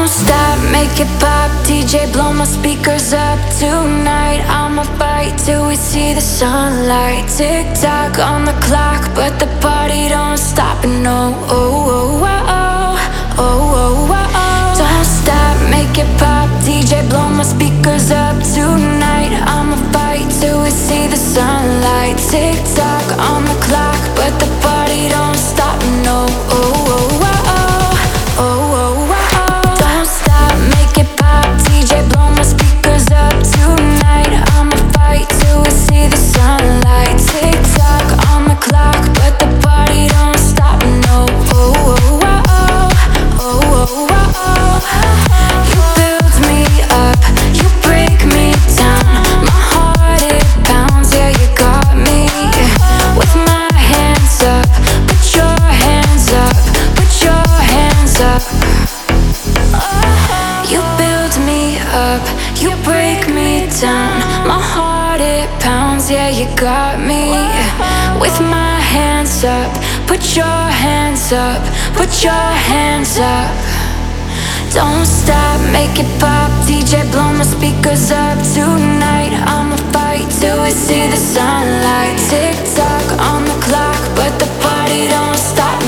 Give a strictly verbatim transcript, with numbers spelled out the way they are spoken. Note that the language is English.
Don't stop, make it pop, D J blow my speakers up tonight. I'ma fight till we see the sunlight. Tick tock on the clock, but the party don't stop. And no, oh, oh, oh, oh, oh, oh, oh, oh. Don't stop, make it pop, D J blow my speakers up tonight. I'ma fight till we see the sunlight. Tick tock on the clock, but the party don't stop. And no, oh, oh, oh, oh, oh, oh, oh, oh. Don't stop, make it pop, D J blow my speakers up tonight. I'ma fight till we see the sunlight. Tick tock on the clock, but the party don't stop. No, oh, oh, oh, oh, oh, oh, oh. You build me up, you break me down. My heart it pounds, yeah you got me. With my hands up, put your hands up, put your hands up. You build me up, you break me down. My heart it pounds, yeah you got me. With my hands up, put your hands up, put your hands up. Don't stop, make it pop, D J blow my speakers up tonight. I'ma fight till we see the sunlight. Tick tock on the clock, but the party don't stop.